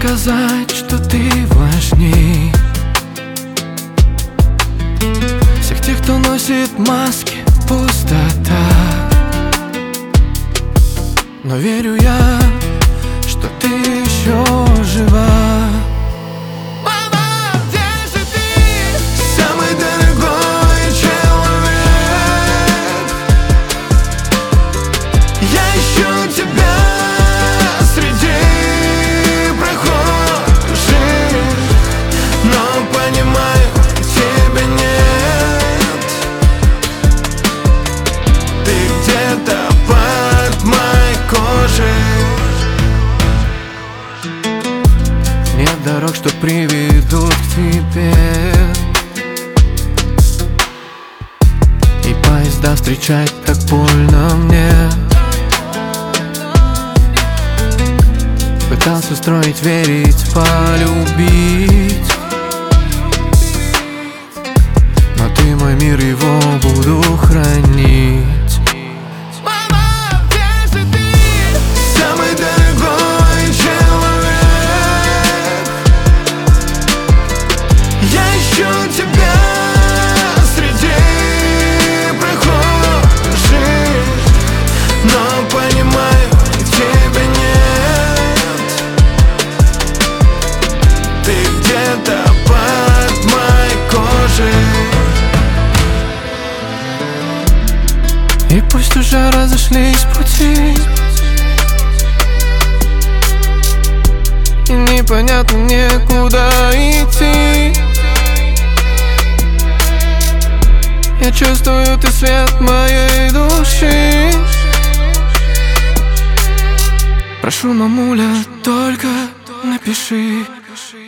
сказать, что ты важней всех тех, кто носит маски, пустота. Но верю я, что ты еще жива. Нет дорог, что приведут к тебе, и поезда встречать так больно мне. Пытался строить, верить, полюбить, но ты мой мир, его буду хранить. И пусть уже разошлись пути, и непонятно мне, куда идти. Я чувствую, ты свет моей души. Прошу, мамуля, только напиши.